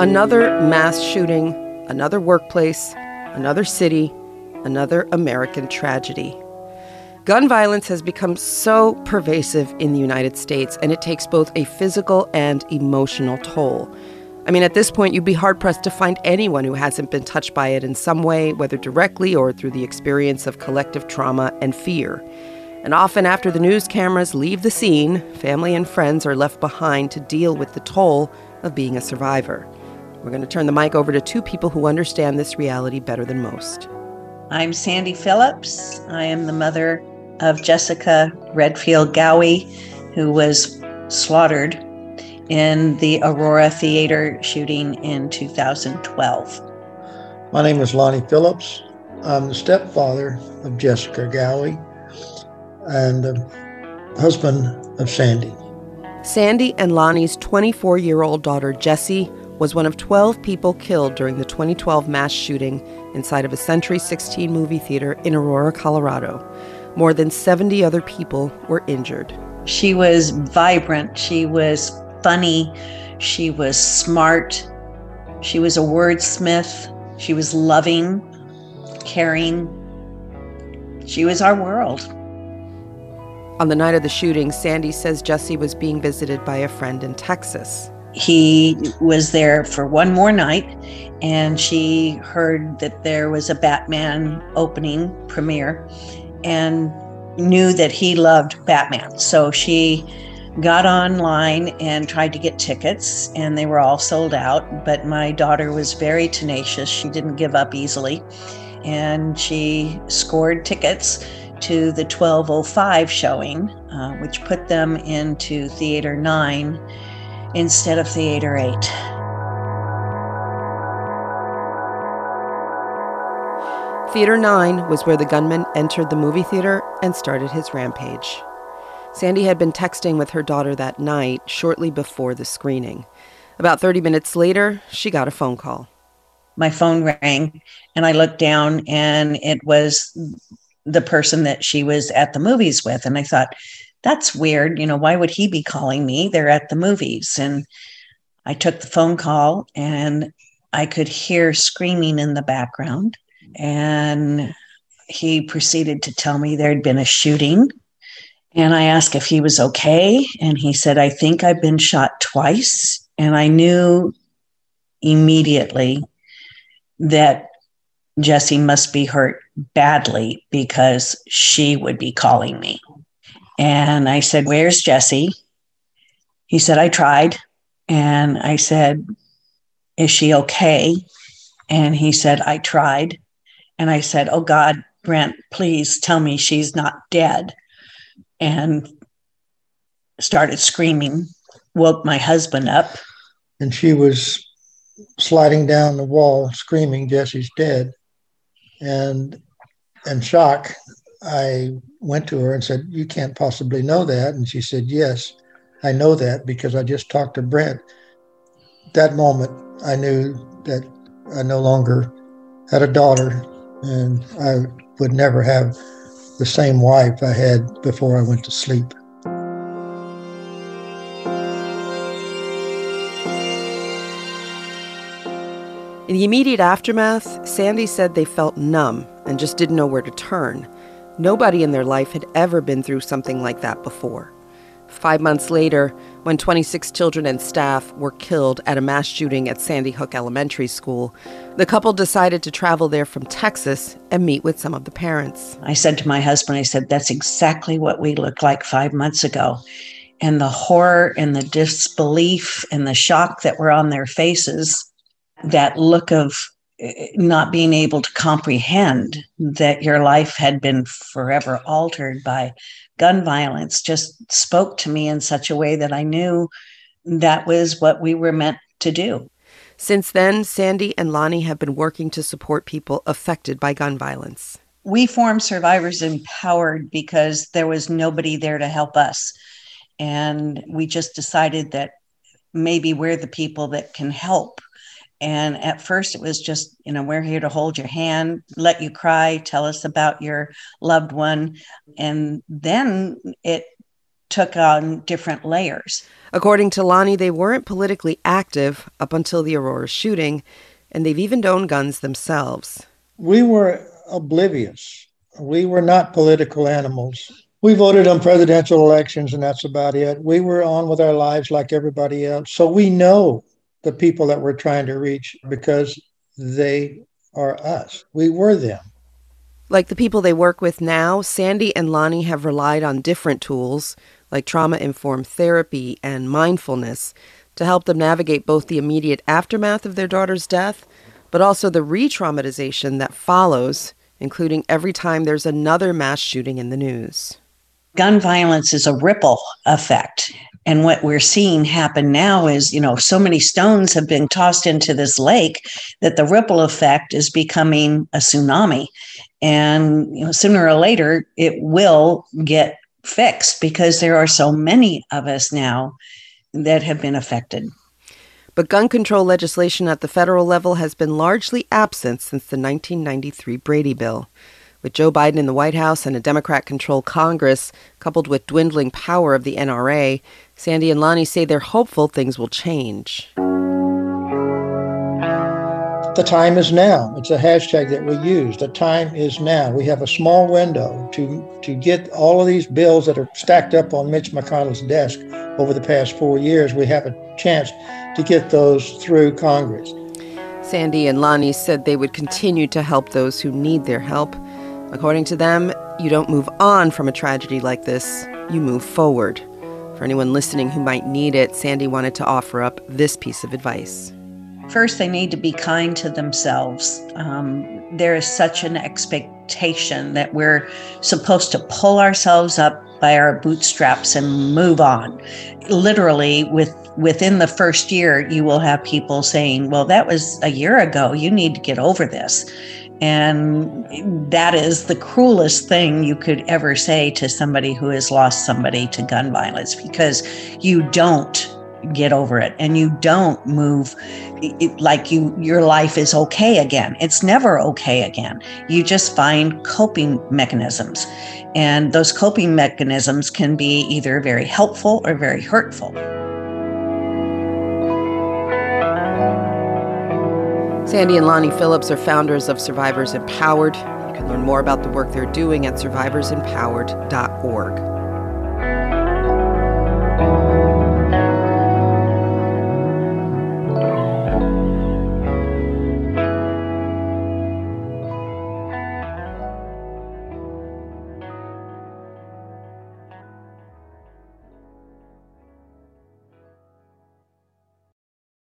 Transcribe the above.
Another mass shooting, another workplace, another city, another American tragedy. Gun violence has become so pervasive in the United States, and it takes both a physical and emotional toll. I mean, at this point, you'd be hard-pressed to find anyone who hasn't been touched by it in some way, whether directly or through the experience of collective trauma and fear. And often after the news cameras leave the scene, family and friends are left behind to deal with the toll of being a survivor. We're going to turn the mic over to two people who understand this reality better than most. I'm Sandy Phillips. I am the mother of Jessica Redfield Gowey, who was slaughtered in the Aurora Theater shooting in 2012. My name is Lonnie Phillips. I'm the stepfather of Jessica Gowey and the husband of Sandy. Sandy and Lonnie's 24-year-old daughter, Jessie, was one of 12 people killed during the 2012 mass shooting inside of a Century 16 movie theater in Aurora, Colorado. More than 70 other people were injured. She was vibrant. She was funny. She was smart. She was a wordsmith. She was loving, caring. She was our world. On the night of the shooting, Sandy says Jessie was being visited by a friend in Texas. He was there for one more night, and she heard that there was a Batman opening premiere and knew that he loved Batman. So she got online and tried to get tickets, and they were all sold out. But my daughter was very tenacious. She didn't give up easily, and she scored tickets to the 12:05 showing, which put them into Theater 9 instead of Theater 8. Theater 9 was where the gunman entered the movie theater and started his rampage. Sandy had been texting with her daughter that night, shortly before the screening. About 30 minutes later, she got a phone call. My phone rang, and I looked down, and it was the person that she was at the movies with. And I thought, that's weird. Why would he be calling me? They're at the movies. And I took the phone call, and I could hear screaming in the background. And he proceeded to tell me there had been a shooting. And I asked if he was okay. And he said, I think I've been shot twice. And I knew immediately that Jessie must be hurt badly because she would be calling me. And I said, where's Jessie? He said, I tried. And I said, is she okay? And he said, I tried. And I said, oh God, Brent, please tell me she's not dead. And started screaming, woke my husband up. And she was sliding down the wall, screaming, Jessie's dead. And in shock, I went to her and said, you can't possibly know that. And she said, yes, I know that because I just talked to Brent. That moment, I knew that I no longer had a daughter, and I would never have the same wife I had before I went to sleep. In the immediate aftermath, Sandy said they felt numb and just didn't know where to turn. Nobody in their life had ever been through something like that before. 5 months later, when 26 children and staff were killed at a mass shooting at Sandy Hook Elementary School, the couple decided to travel there from Texas and meet with some of the parents. I said to my husband, I said, that's exactly what we looked like 5 months ago. And the horror and the disbelief and the shock that were on their faces, that look of not being able to comprehend that your life had been forever altered by gun violence, just spoke to me in such a way that I knew that was what we were meant to do. Since then, Sandy and Lonnie have been working to support people affected by gun violence. We formed Survivors Empowered because there was nobody there to help us. And we just decided that maybe we're the people that can help. And at first it was just, we're here to hold your hand, let you cry, tell us about your loved one. And then it took on different layers. According to Lonnie, they weren't politically active up until the Aurora shooting, and they've even owned guns themselves. We were oblivious. We were not political animals. We voted on presidential elections, and that's about it. We were on with our lives like everybody else. So we know the people that we're trying to reach because they are us. We were them. Like the people they work with now, Sandy and Lonnie have relied on different tools, like trauma-informed therapy and mindfulness, to help them navigate both the immediate aftermath of their daughter's death, but also the re-traumatization that follows, including every time there's another mass shooting in the news. Gun violence is a ripple effect. And what we're seeing happen now is, so many stones have been tossed into this lake that the ripple effect is becoming a tsunami. And sooner or later, it will get fixed because there are so many of us now that have been affected. But gun control legislation at the federal level has been largely absent since the 1993 Brady Bill. With Joe Biden in the White House and a Democrat-controlled Congress, coupled with dwindling power of the NRA, Sandy and Lonnie say they're hopeful things will change. The time is now. It's a hashtag that we use. The time is now. We have a small window to get all of these bills that are stacked up on Mitch McConnell's desk over the past 4 years. We have a chance to get those through Congress. Sandy and Lonnie said they would continue to help those who need their help. According to them, you don't move on from a tragedy like this, you move forward. For anyone listening who might need it, Sandy wanted to offer up this piece of advice. First, they need to be kind to themselves. There is such an expectation that we're supposed to pull ourselves up by our bootstraps and move on. Literally, within the first year, you will have people saying, well, that was a year ago. You need to get over this. And that is the cruelest thing you could ever say to somebody who has lost somebody to gun violence, because you don't get over it and you don't move like your life is okay again. It's never okay again. You just find coping mechanisms, and those coping mechanisms can be either very helpful or very hurtful. Sandy and Lonnie Phillips are founders of Survivors Empowered. You can learn more about the work they're doing at survivorsempowered.org.